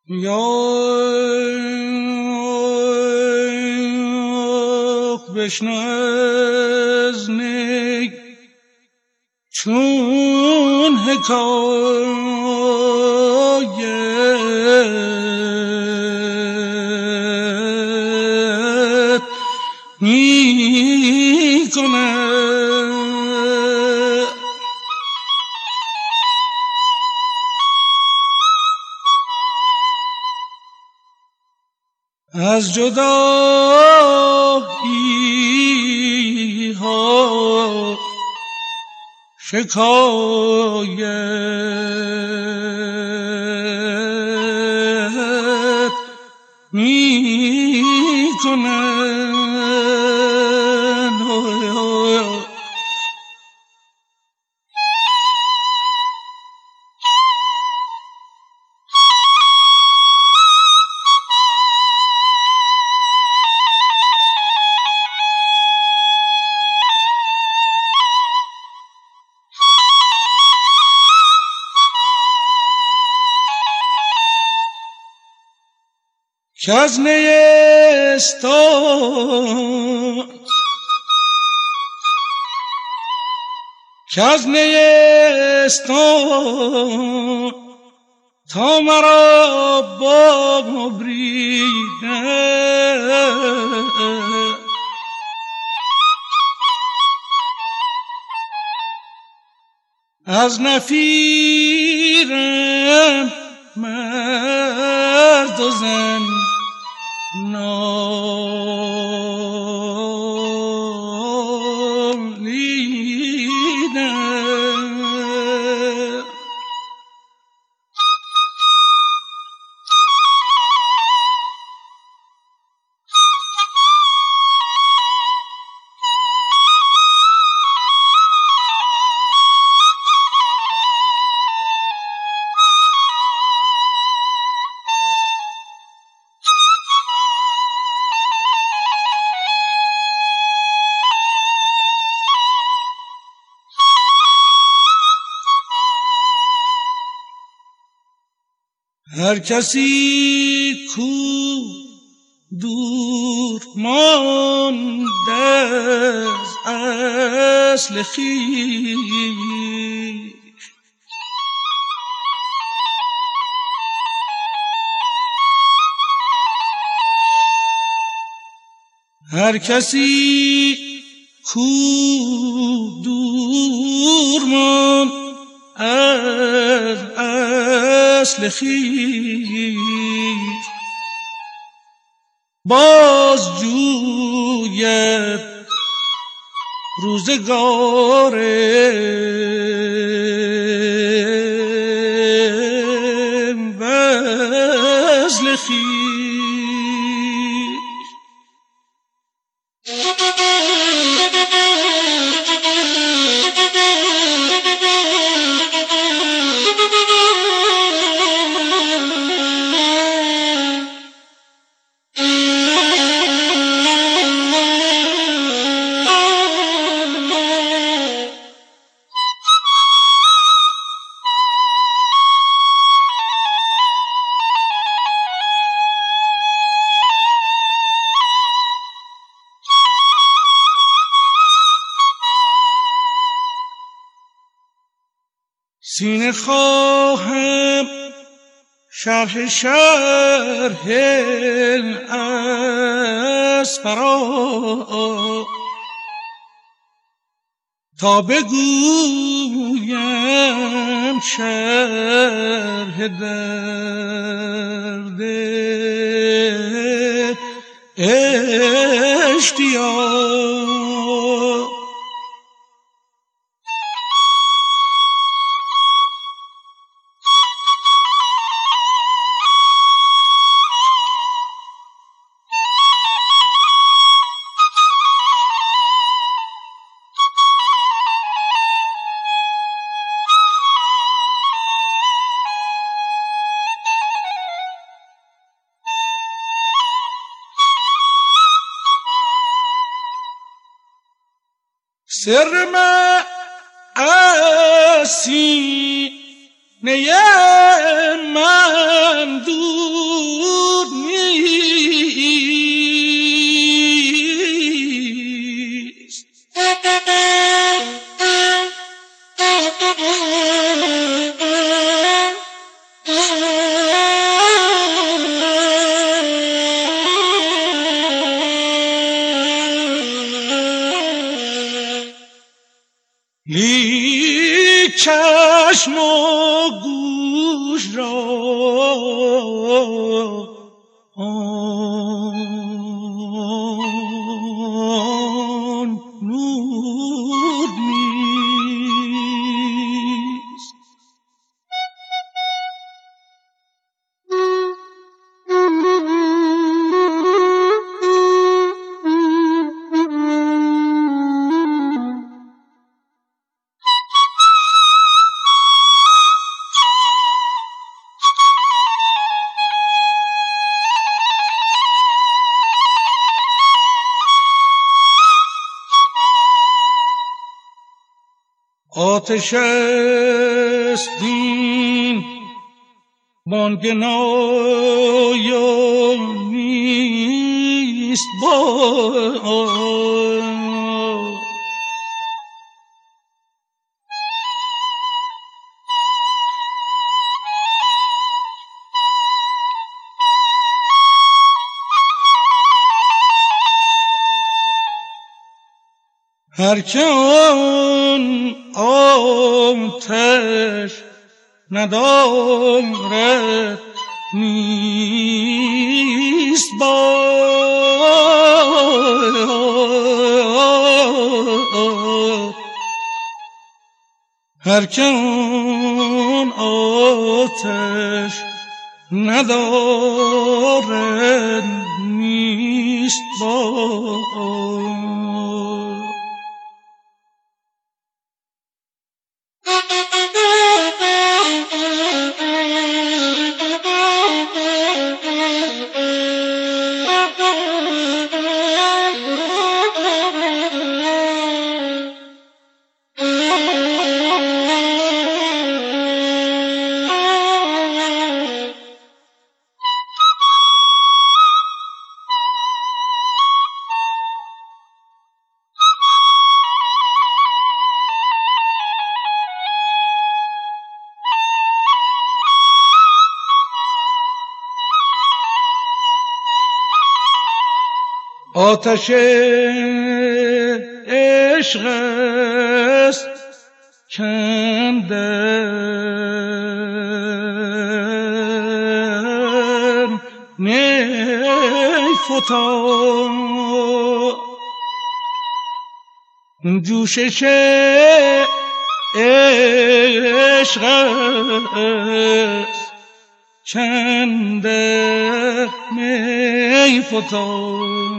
یا بشنو از نی چون حکایت می کند از جدایی ها شکایت می کنند. کز نیستان تا مرا ببریده از نفیرم مرد و زن نالیدم. هر کسی کو دور مانده از اصل خویش هر کسی کو دور ماند از اصل خویش باز جوید روزگار وصل خویش. سینه خواهم شرح اسفرا تا بگویم شرح درد اشتیاق. سر من از نی من دور نیست. لیک چشم و گوش را آن نور نیست. آتش است این بانگ نایا نیست باز. هر که آن آتش ندارد نیست باز. هر که آن آتش ندارد نیست باز. آتش عشق است کاندر می فتاد. جوشش عشق است کاندر می فتاد.